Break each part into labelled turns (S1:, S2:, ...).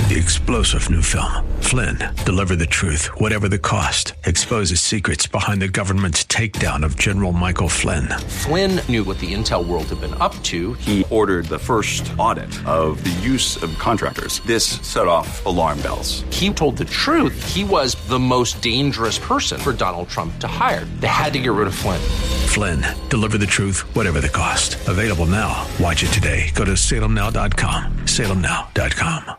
S1: The explosive new film, Flynn, deliver the truth, whatever the cost, exposes secrets behind the government's takedown of General Michael Flynn.
S2: Flynn knew what the intel world had been up to.
S3: He ordered the first audit of the use of contractors. This set off alarm bells.
S2: He told the truth. He was the most dangerous person for Donald Trump to hire. They had to get rid of Flynn.
S1: Flynn, deliver the truth, whatever the cost. Available now. Watch it today. Go to salemnow.com. salemnow.com.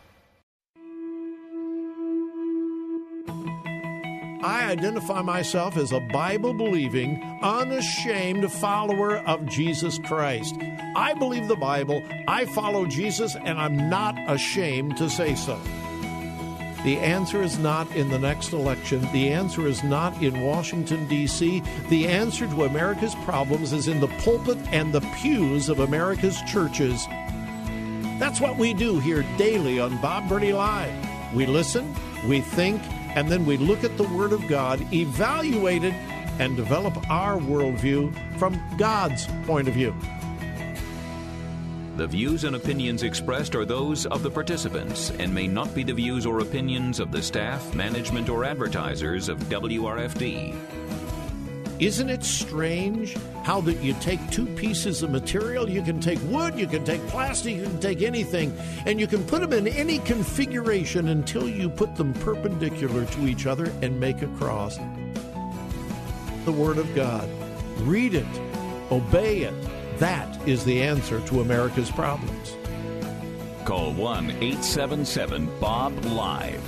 S4: I identify myself as a Bible-believing, unashamed follower of Jesus Christ. I believe the Bible, I follow Jesus, and I'm not ashamed to say so. The answer is not in the next election. The answer is not in Washington, D.C. The answer to America's problems is in the pulpit and the pews of America's churches. That's what we do here daily on Bob Burney Live. We listen, we think, and then we look at the Word of God, evaluate it, and develop our worldview from God's point of view.
S5: The views and opinions expressed are those of the participants and may not be the views or opinions of the staff, management, or advertisers of WRFD.
S4: Isn't it strange how that you take two pieces of material? You can take wood, you can take plastic, you can take anything, and you can put them in any configuration until you put them perpendicular to each other and make a cross. The Word of God. Read it. Obey it. That is the answer to America's problems.
S5: Call 1-877-BOB-LIVE.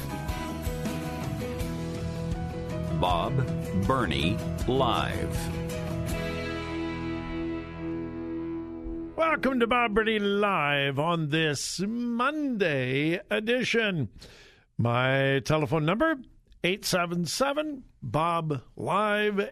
S5: Bob Burney Live.
S4: Welcome to Bob Burney Live on this Monday edition. My telephone number, 877-BOB-LIVE,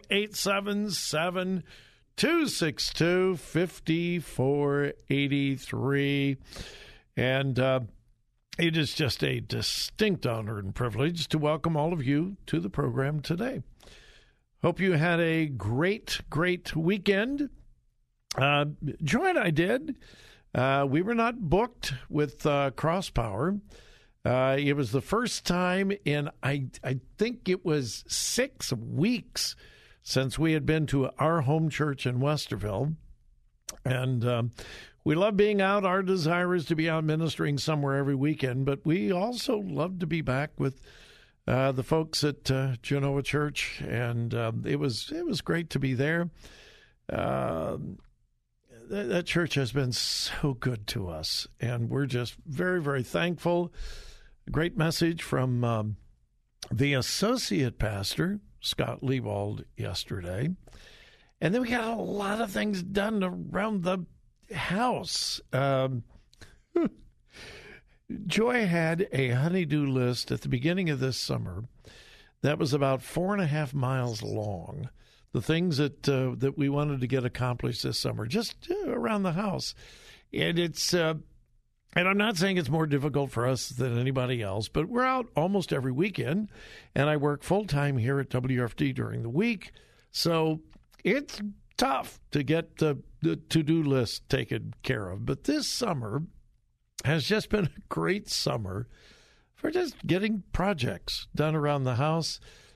S4: 877-262-5483. And it is just a distinct honor and privilege to welcome all of you to the program today. Hope you had a great weekend. Joy and I did. We were not booked with CrossPower. It was the first time in, I think it was 6 weeks since we had been to our home church in Westerville. And we love being out. Our desire is to be out ministering somewhere every weekend, but we also love to be back with the folks at Genoa Church, and it was great to be there. That church has been so good to us, and we're just very, very thankful. A great message from the associate pastor, Scott Lewald, yesterday. And then we got a lot of things done around the house. Joy had a honey-do list at the beginning of this summer that was about 4.5 miles long. The things that we wanted to get accomplished this summer, just around the house. And it's and I'm not saying it's more difficult for us than anybody else, but we're out almost every weekend, and I work full-time here at WRFD during the week. So it's tough to get the to-do list taken care of. But this summer has just been a great summer for just getting projects done around the house.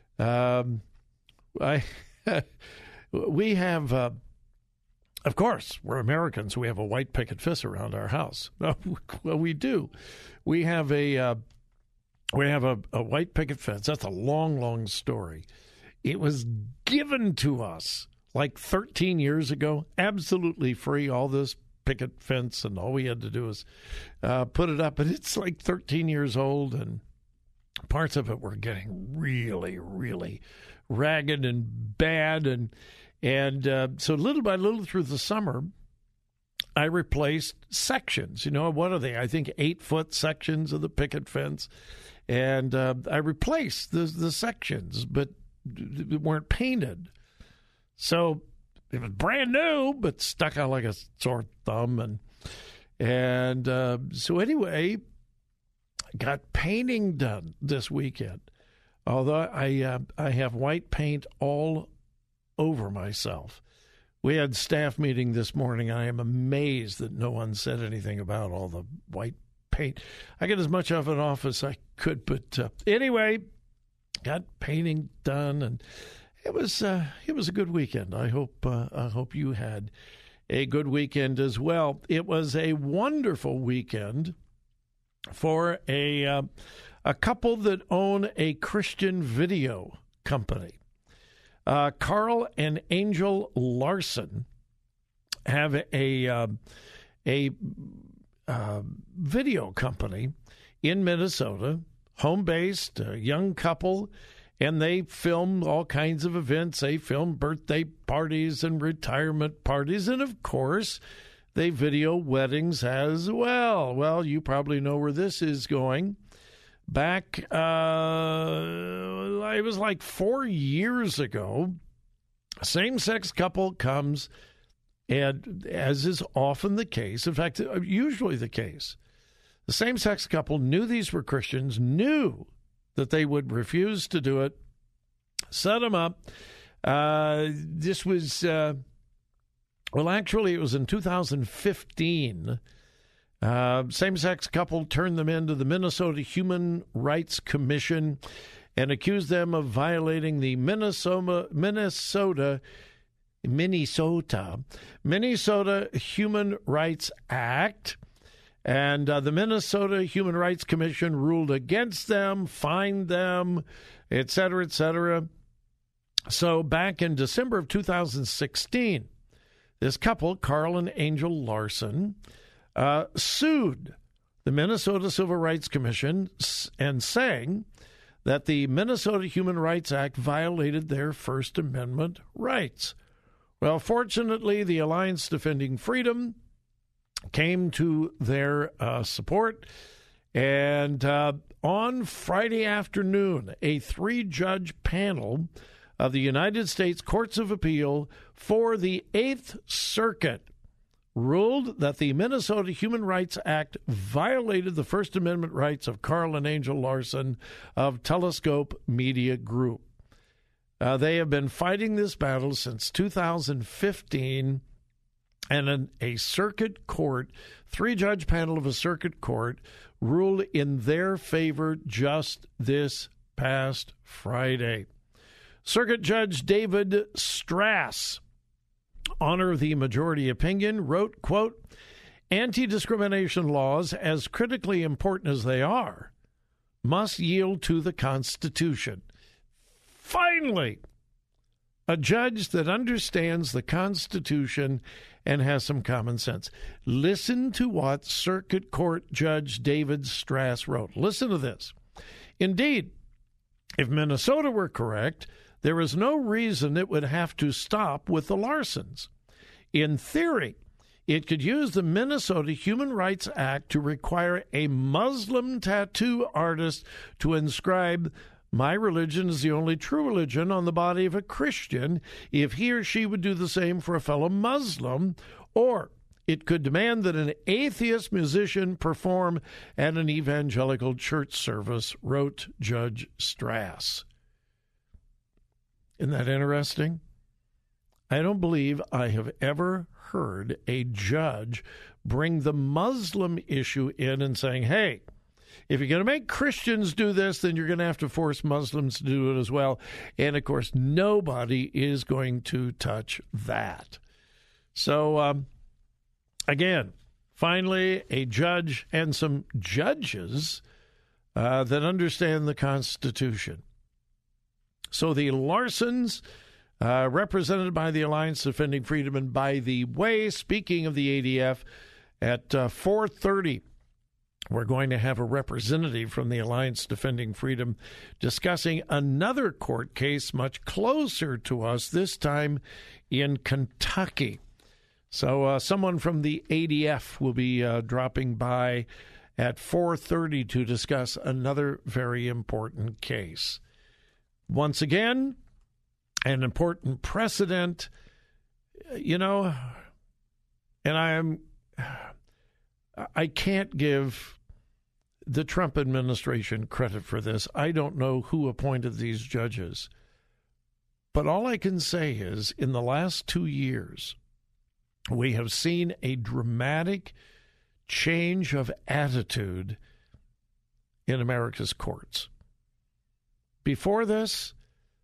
S4: We have, of course, we're Americans. We have a white picket fence around our house. Well, we do. We have a white picket fence. That's a long, long story. It was given to us like 13 years ago, absolutely free. All this picket fence, and all we had to do is put it up. But it's like 13 years old, and parts of it were getting really, really ragged and bad. And so little by little through the summer, I replaced sections. You know, what are they? I think 8-foot sections of the picket fence. And I replaced the sections, but they weren't painted. So it was brand new, but stuck out like a sore thumb. And so anyway, got painting done this weekend. Although I have white paint all over myself. We had staff meeting this morning. I am amazed that no one said anything about all the white paint. I got as much of it off as I could, but anyway, got painting done, and it was a good weekend. I hope you had a good weekend as well. It was a wonderful weekend for a couple that own a Christian video company. Carl and Angel Larson have a video company in Minnesota, home-based, a young couple, and they film all kinds of events. They film birthday parties and retirement parties, and of course, they video weddings as well. Well, you probably know where this is going. Back, it was like 4 years ago, a same-sex couple comes, and as is often the case, in fact, usually the case, the same-sex couple knew these were Christians, knew that they would refuse to do it, set them up. This was, actually, it was in 2015. Same-sex couple turned them into the Minnesota Human Rights Commission and accused them of violating the Minnesota Human Rights Act. And the Minnesota Human Rights Commission ruled against them, fined them, et cetera, et cetera. So back in December of 2016, this couple, Carl and Angel Larson, sued the Minnesota Civil Rights Commission and saying that the Minnesota Human Rights Act violated their First Amendment rights. Well, fortunately, the Alliance Defending Freedom came to their support, and on Friday afternoon, a 3-judge panel of the United States Courts of Appeal for the 8th Circuit ruled that the Minnesota Human Rights Act violated the First Amendment rights of Carl and Angel Larson of Telescope Media Group. They have been fighting this battle since 2015, and a circuit court, 3-judge panel of a circuit court, ruled in their favor just this past Friday. Circuit Judge David Strass, honor of the majority opinion, wrote, quote, "Anti-discrimination laws, as critically important as they are, must yield to the Constitution." Finally, a judge that understands the Constitution and has some common sense. Listen to what Circuit Court Judge David Strass wrote. Listen to this. Indeed, if Minnesota were correct, there is no reason it would have to stop with the Larsons. In theory, it could use the Minnesota Human Rights Act to require a Muslim tattoo artist to inscribe "My religion is the only true religion" on the body of a Christian if he or she would do the same for a fellow Muslim, or it could demand that an atheist musician perform at an evangelical church service, wrote Judge Strass. Isn't that interesting? I don't believe I have ever heard a judge bring the Muslim issue in and saying, hey, if you're going to make Christians do this, then you're going to have to force Muslims to do it as well. And, of course, nobody is going to touch that. So, again, finally, a judge and some judges that understand the Constitution. So the Larsons, represented by the Alliance Defending Freedom, and by the way, speaking of the ADF, at 4:30, we're going to have a representative from the Alliance Defending Freedom discussing another court case much closer to us, this time in Kentucky. So someone from the ADF will be dropping by at 4:30 to discuss another very important case. Once again, an important precedent, and I can't give the Trump administration credit for this. I don't know who appointed these judges. But all I can say is, in the last 2 years, we have seen a dramatic change of attitude in America's courts. Before this,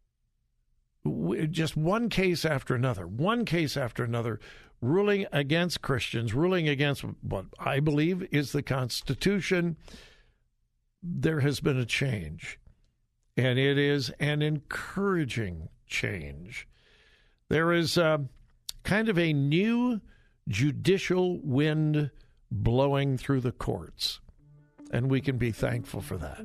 S4: just one case after another, ruling against Christians, ruling against what I believe is the Constitution. There has been a change, and it is an encouraging change. There is kind of a new judicial wind blowing through the courts, and we can be thankful for that.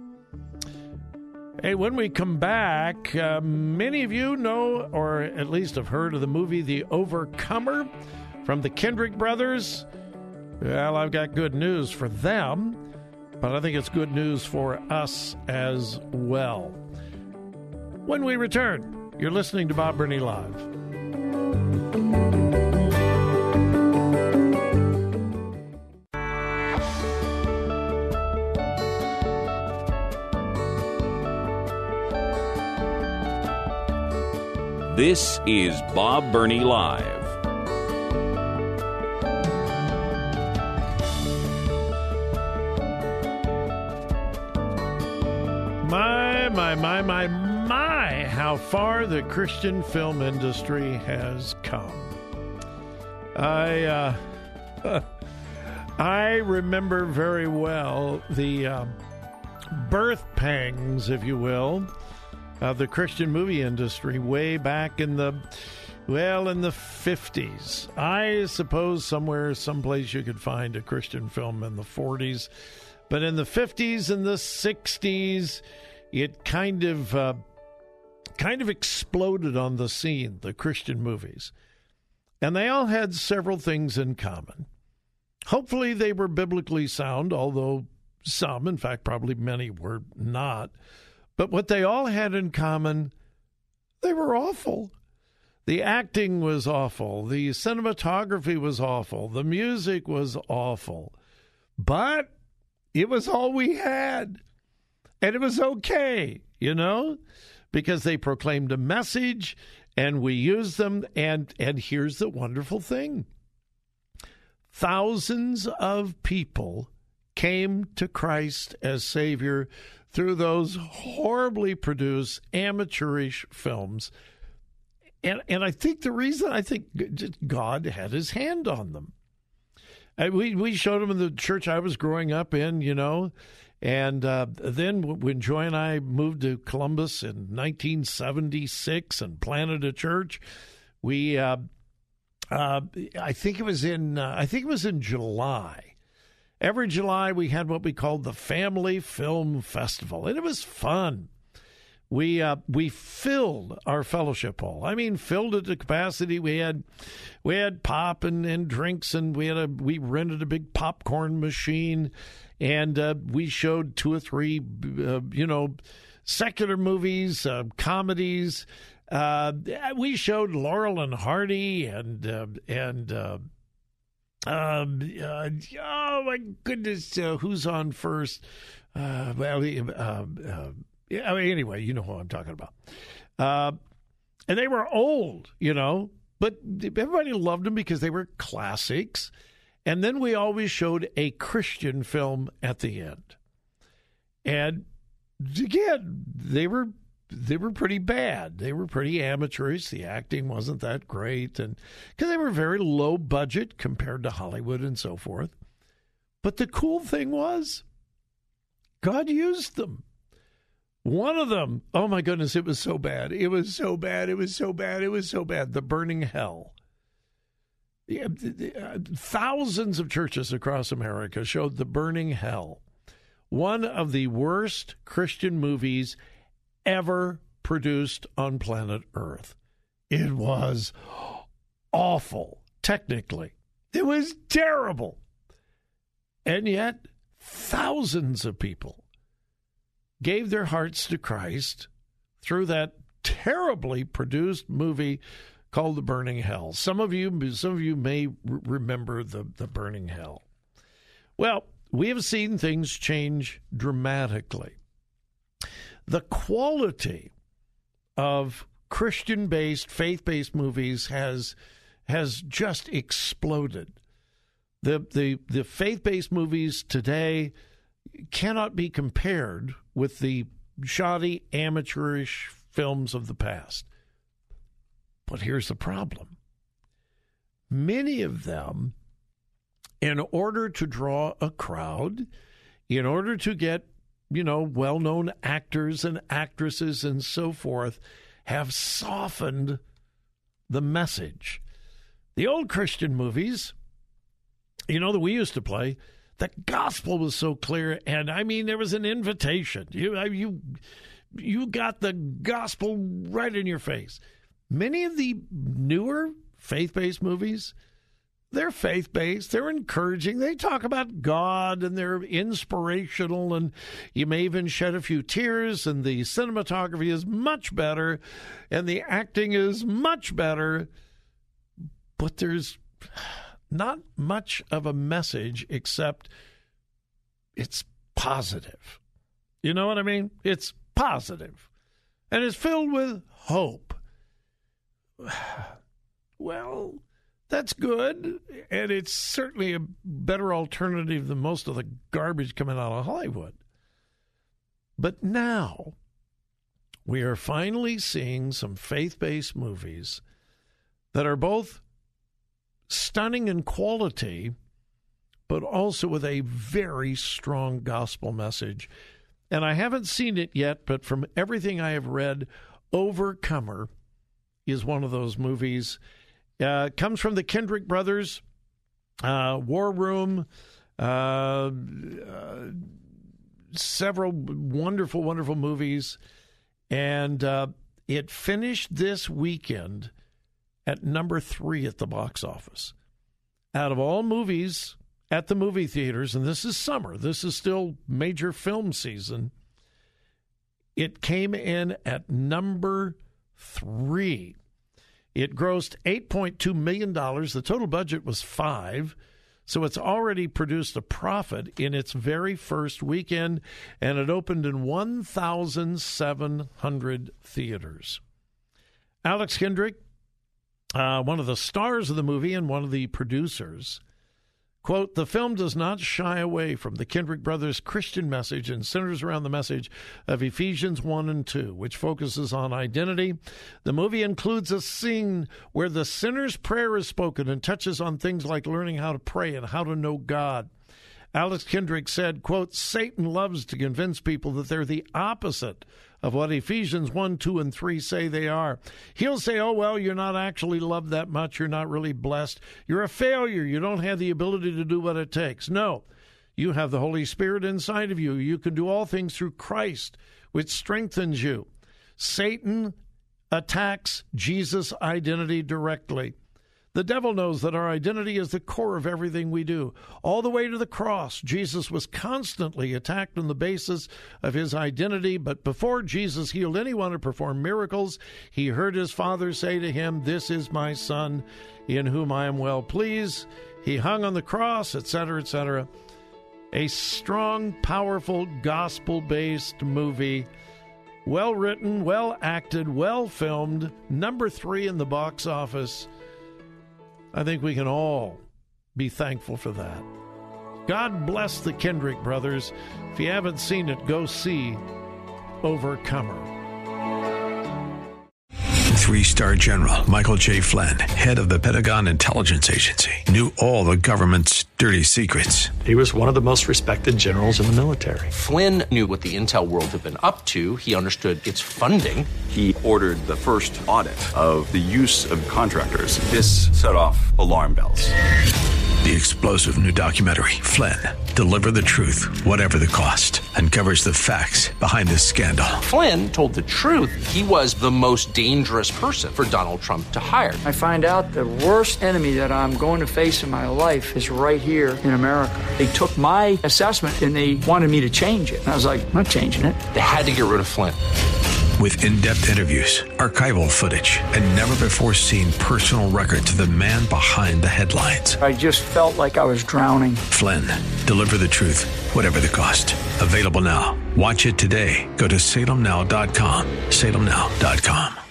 S4: Hey, when we come back, many of you know, or at least have heard of the movie The Overcomer from the Kendrick brothers. Well, I've got good news for them, but I think it's good news for us as well. When we return, you're listening to Bob Burney Live.
S5: This is Bob Burney Live.
S4: My, how far the Christian film industry has come. I remember very well the birth pangs, if you will, of the Christian movie industry way back in the 50s. I suppose someplace you could find a Christian film in the 40s. But in the 50s and the 60s, it kind of exploded on the scene, the Christian movies. And they all had several things in common. Hopefully they were biblically sound, although some, in fact, probably many were not. But what they all had in common, they were awful. The acting was awful. The cinematography was awful. The music was awful. But it was all we had. And it was okay, because they proclaimed a message and we used them. And here's the wonderful thing. Thousands of people came to Christ as Savior through those horribly produced amateurish films. And I think the reason, God had his hand on them. We showed them in the church I was growing up in, And then when Joy and I moved to Columbus in 1976 and planted a church, we I think it was in July. Every July we had what we called the Family Film Festival, and it was fun. We filled our fellowship hall. I mean, filled it to capacity. We had pop and drinks, and we rented a big popcorn machine, and we showed 2 or 3 secular movies, comedies. We showed Laurel and Hardy oh my goodness, who's on first? Anyway, you know who I'm talking about. And they were old, but everybody loved them because they were classics. And then we always showed a Christian film at the end. And again, they were pretty bad. They were pretty amateurish. The acting wasn't that great, and because they were very low budget compared to Hollywood and so forth. But the cool thing was, God used them. One of them, oh my goodness, it was so bad. It was so bad. It was so bad. It was so bad. The Burning Hell. Thousands of churches across America showed The Burning Hell, one of the worst Christian movies ever produced on planet Earth. It was awful, technically. It was terrible. And yet, thousands of people gave their hearts to Christ through that terribly produced movie called The Burning Hell. Some of you may remember the Burning Hell. Well, we have seen things change dramatically. The quality of Christian-based, faith-based movies has just exploded. The faith-based movies today cannot be compared with the shoddy, amateurish films of the past. But here's the problem. Many of them, in order to draw a crowd, in order to get, well-known actors and actresses and so forth, have softened the message. The old Christian movies, that we used to play, the gospel was so clear, and there was an invitation. You got the gospel right in your face. Many of the newer faith-based movies, they're faith-based, they're encouraging, they talk about God, and they're inspirational, and you may even shed a few tears, and the cinematography is much better, and the acting is much better, but there's not much of a message except it's positive. You know what I mean? It's positive. And it's filled with hope. Well, that's good. And it's certainly a better alternative than most of the garbage coming out of Hollywood. But now we are finally seeing some faith-based movies that are both stunning in quality, but also with a very strong gospel message. And I haven't seen it yet, but from everything I have read, Overcomer is one of those movies. Comes from the Kendrick brothers, War Room, several wonderful, wonderful movies. And it finished this weekend at number 3 at the box office. Out of all movies at the movie theaters, and this is summer, this is still major film season, it came in at number 3. It grossed $8.2 million. The total budget was $5 million, so it's already produced a profit in its very first weekend, and it opened in 1,700 theaters. Alex Kendrick, one of the stars of the movie and one of the producers, quote, "The film does not shy away from the Kendrick brothers' Christian message and centers around the message of Ephesians 1 and 2, which focuses on identity. The movie includes a scene where the sinner's prayer is spoken and touches on things like learning how to pray and how to know God." Alex Kendrick said, quote, "Satan loves to convince people that they're the opposite of what Ephesians 1, 2, and 3 say they are. He'll say, oh, well, you're not actually loved that much. You're not really blessed. You're a failure. You don't have the ability to do what it takes. No, you have the Holy Spirit inside of you. You can do all things through Christ, which strengthens you." Satan attacks Jesus' identity directly. The devil knows that our identity is the core of everything we do. All the way to the cross, Jesus was constantly attacked on the basis of his identity, but before Jesus healed anyone or performed miracles, he heard his Father say to him, "This is my Son, in whom I am well pleased." He hung on the cross, etc., etc. A strong, powerful, gospel-based movie, well written, well acted, well filmed, number 3 in the box office. I think we can all be thankful for that. God bless the Kendrick brothers. If you haven't seen it, go see Overcomer.
S1: 3-star General Michael J. Flynn, head of the Pentagon Intelligence Agency, knew all the government's dirty secrets.
S6: He was one of the most respected generals in the military.
S2: Flynn knew what the intel world had been up to. He understood its funding.
S3: He ordered the first audit of the use of contractors. This set off alarm bells.
S1: The explosive new documentary, Flynn, Deliver the Truth, Whatever the Cost, uncovers the facts behind this scandal.
S2: Flynn told the truth. He was the most dangerous person for Donald Trump to hire.
S7: I find out the worst enemy that I'm going to face in my life is right here in America. They took my assessment and they wanted me to change it. And I was like, I'm not changing it.
S2: They had to get rid of Flynn.
S1: With in-depth interviews, archival footage, and never-before-seen personal records of the man behind the headlines.
S7: I just felt like I was drowning.
S1: Flynn, Deliver the Truth, Whatever the Cost. Available now. Watch it today. Go to salemnow.com. salemnow.com.